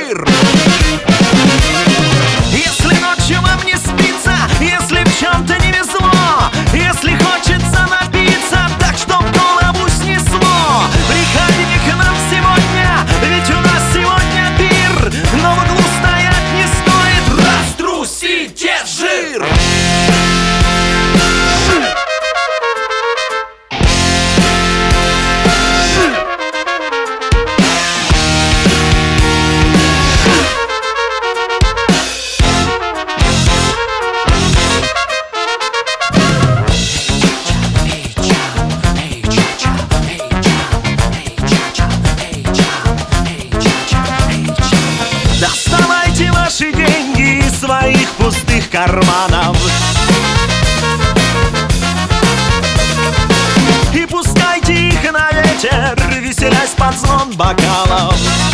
жир. Если ночью вам не спится, если в чем-то не везло, если хочется напиться, так чтоб голову снесло, приходите к нам сегодня, ведь у нас сегодня пир. Но в углу стоять не стоит, раструсите жир. Доставайте ваши деньги из своих пустых карманов и пускайте их на ветер, веселясь под звон бокалов.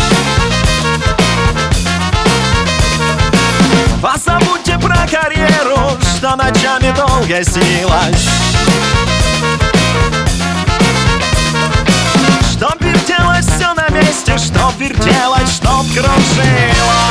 Позабудьте про карьеру, что ночами долго снилась, чтоб вертелось все на месте, чтоб вертелось, чтоб кружилось.